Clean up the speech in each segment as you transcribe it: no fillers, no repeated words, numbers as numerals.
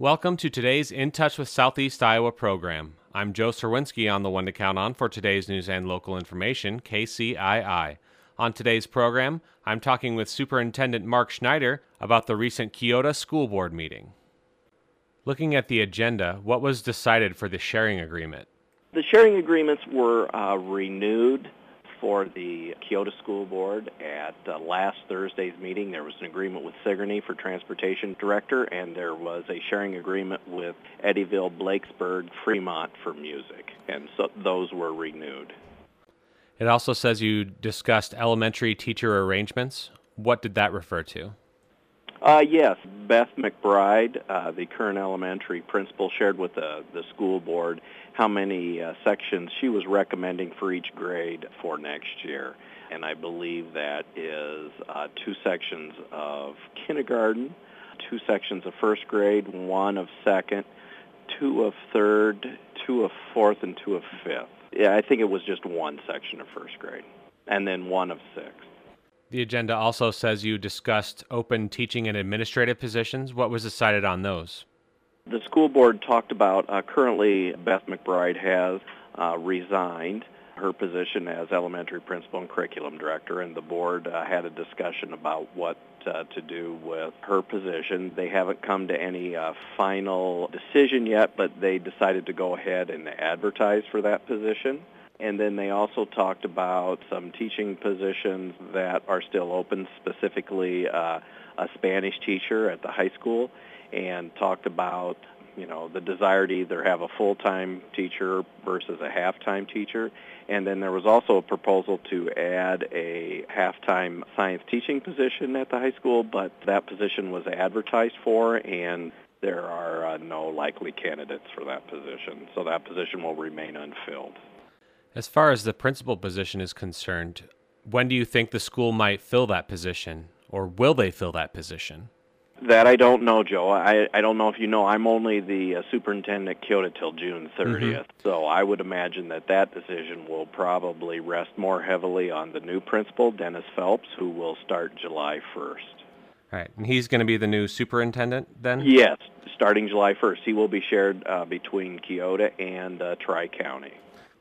Welcome to today's In Touch with Southeast Iowa program. I'm Joe Serwinski on the one to count on for today's news and local information, KCII. On today's program, I'm talking with Superintendent Mark Schneider about the recent Keota School Board meeting. Looking at the agenda, what was decided for the sharing agreement? The sharing agreements were renewed for the Keota School Board at last Thursday's meeting. There was an agreement with Sigourney for Transportation Director, and there was a sharing agreement with Eddyville, Blakesburg, Fremont for music, and so those were renewed. It also says you discussed elementary teacher arrangements. What did that refer to? Yes, Beth McBride, the current elementary principal, shared with the school board how many sections she was recommending for each grade for next year. And I believe that is 2 sections of kindergarten, 2 sections of first grade, 1 of second, 2 of third, 2 of fourth, and 2 of fifth. Yeah, I think it was just 1 section of first grade, and then 1 of sixth. The agenda also says you discussed open teaching and administrative positions. What was decided on those? The school board talked about currently Beth McBride has resigned her position as elementary principal and curriculum director, and the board had a discussion about what to do with her position. They haven't come to any final decision yet, but they decided to go ahead and advertise for that position. And then they also talked about some teaching positions that are still open, specifically a Spanish teacher at the high school, and talked about, the desire to either have a full-time teacher versus a half-time teacher. And then there was also a proposal to add a half-time science teaching position at the high school, but that position was advertised for, and there are no likely candidates for that position. So that position will remain unfilled. As far as the principal position is concerned, when do you think the school might fill that position, or will they fill that position? That I don't know, Joe. I don't know if you know, I'm only the superintendent at Keota till June 30th, so I would imagine that decision will probably rest more heavily on the new principal, Dennis Phelps, who will start July 1st. All right, and he's going to be the new superintendent then? Yes, starting July 1st. He will be shared between Keota and Tri-County.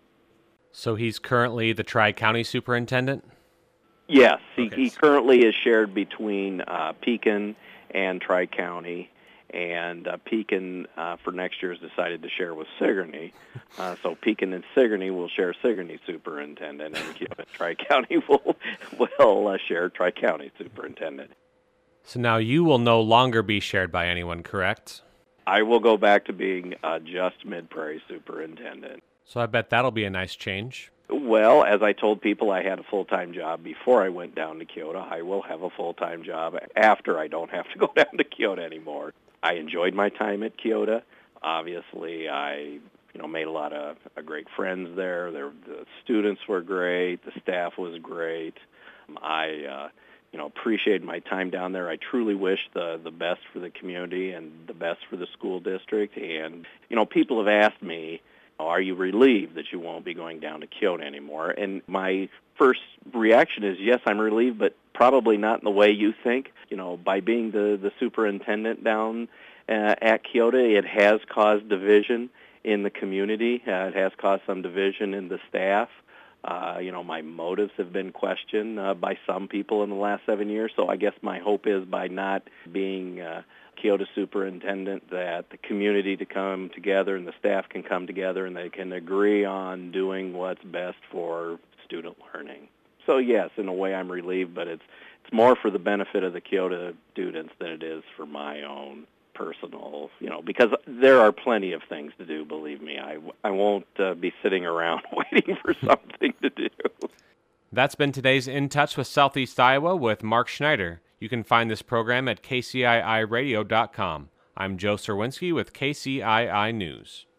So he's currently the Tri-County superintendent? Yes, he currently is shared between Pekin and Tri-County, and Pekin for next year has decided to share with Sigourney. So Pekin and Sigourney will share Sigourney superintendent, and Keota and Tri-County will share Tri-County superintendent. So now you will no longer be shared by anyone, correct? I will go back to being just Mid-Prairie superintendent. So I bet that'll be a nice change. Well, as I told people, I had a full-time job before I went down to Keota. I will have a full-time job after I don't have to go down to Keota anymore. I enjoyed my time at Keota. Obviously, I made a lot of great friends there. The students were great. The staff was great. I appreciated my time down there. I truly wish the best for the community and the best for the school district. And, people have asked me, are you relieved that you won't be going down to Keota anymore? And my first reaction is, yes, I'm relieved, but probably not in the way you think. By being the superintendent down at Keota, it has caused division in the community. It has caused some division in the staff. My motives have been questioned by some people in the last 7 years. So I guess my hope is by not being Keota superintendent that the community to come together and the staff can come together and they can agree on doing what's best for student learning. So yes, in a way I'm relieved, but it's more for the benefit of the Keota students than it is for my own personal, because there are plenty of things to do, believe me. I won't be sitting around waiting for something to do. That's been today's In Touch with Southeast Iowa with Mark Schneider. You can find this program at kciiradio.com. I'm Joe Serwinski with KCII News.